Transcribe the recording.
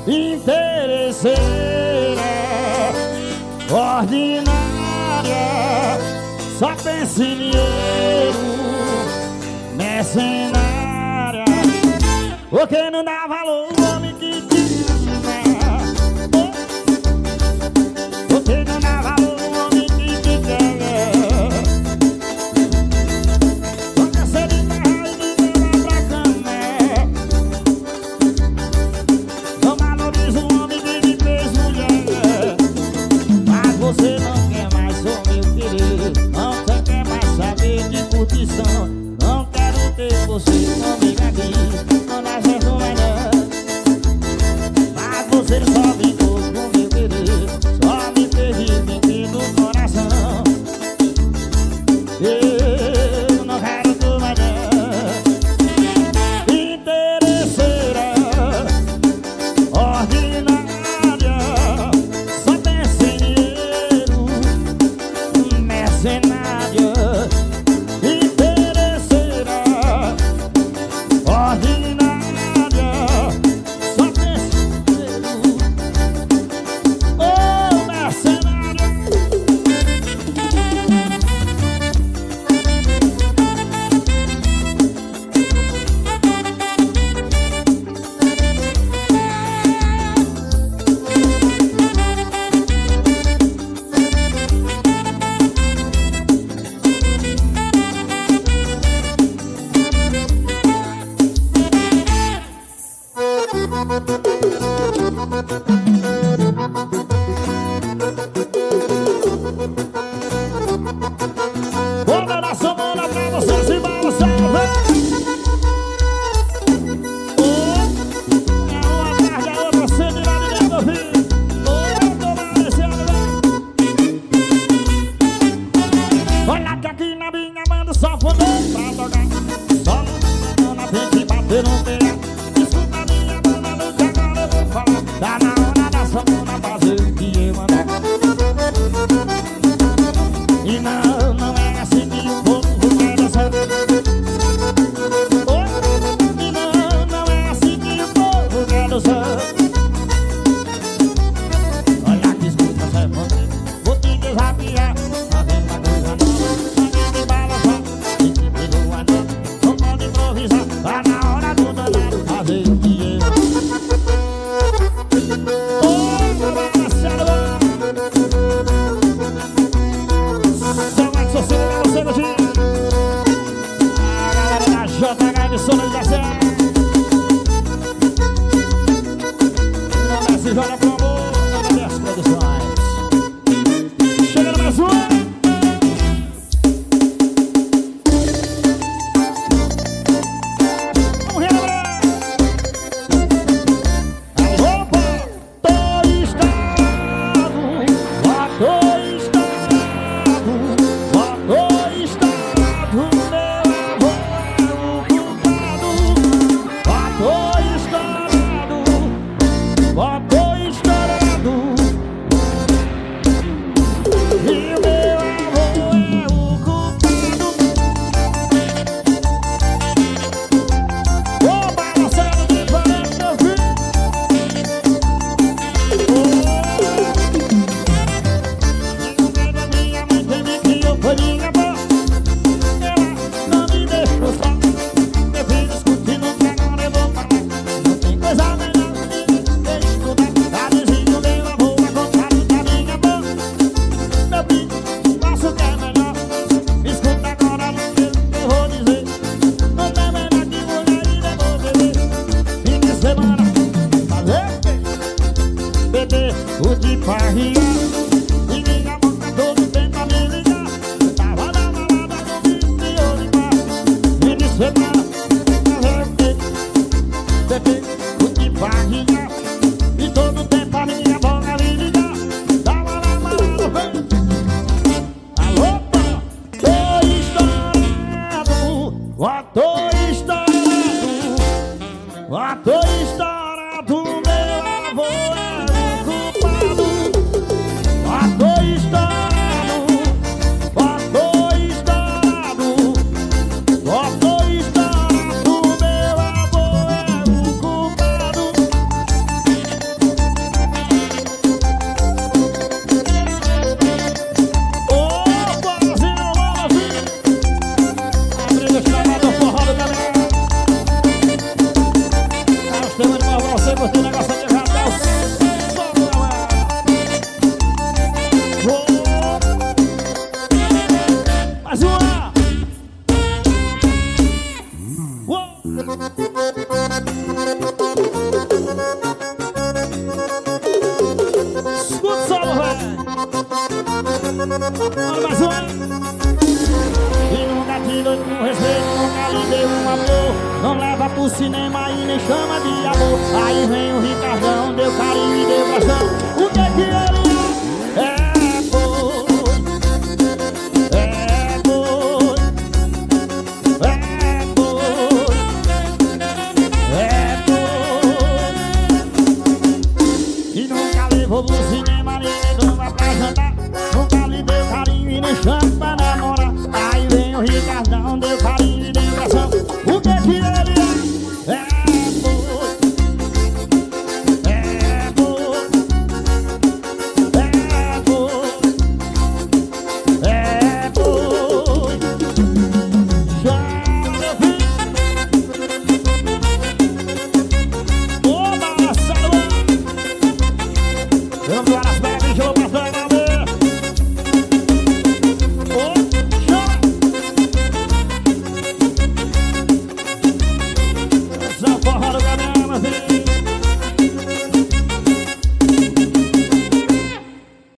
interesseira, ordinária, só pensa em dinheiro, mercenária. Porque não dá valor ao homem que te ama. Porque não dá valor ao homem que te quer. Quando você de terra e me leva pra cama, não valoriza o homem que me fez mulher. Mas você não quer mais, sou meu querido. Não você quer mais saber de curtição. Não quero ter você comigo aqui. Não dá certo mais não. Mas você só brincou com meu querido. Só me fez mentir no coração. Eu não quero tu mais não. Interesseira, ordinária, só pensa em dinheiro, mercenária. Interesseira, ordinária, só pensa em dinheiro, oh, mercenária. Vou dar a sua mão pra você se balançar. É uma tarde, a outra cedo e lá ninguém vai ouvir. Toma esse ano. Olha que aqui na minha manda só fodeu pra tocar. Só no na frente e bater no pé. Escuta a minha banda no que agora eu vou falar. Tá na hora da sua mão fazer o que eu mandar. E não é assim que o povo quer dançar. E não é assim que o povo quer dançar. Olha que escuta, sai você, vou te desafiar. Fazendo uma coisa nova, alguém me balançar. E te perdoa não, não pode improvisar. Tá na hora do danado fazer o que eu. Emissora de Zé. Não desce, joga pro amor, não desce produções. Chegando mais uma. Vamos relembrar. Alô, tô estado, tô estado, tô estado. O de parria e minha boca todo tempo a me ligar. Tava na balada com 20 de bar. Me disse semana, bebê, o de parria e todo tempo a minha boca me ligar. Tava na balada com... Alô, tô estourado, ó, tô estourado, ó, tô estourado, meu avô é o culpado. Ó, tô estourado, ó, tô estourado, ó, tô estourado, meu avô é o culpado. Escuta o solo, velho. Olha mais um. E nunca te dou com respeito, nunca lhe dei um amor. Não leva pro cinema e nem chama de amor. Aí vem o Ricardão, deu carinho e deu coração. O que que ele é boi? É boi. É boi. É boi. E nunca levou pro cinema, nem levou pra jantar. Nunca lhe deu carinho e nem chama pra namorar. Aí vem o Ricardão, deu carinho e deu coração. O que que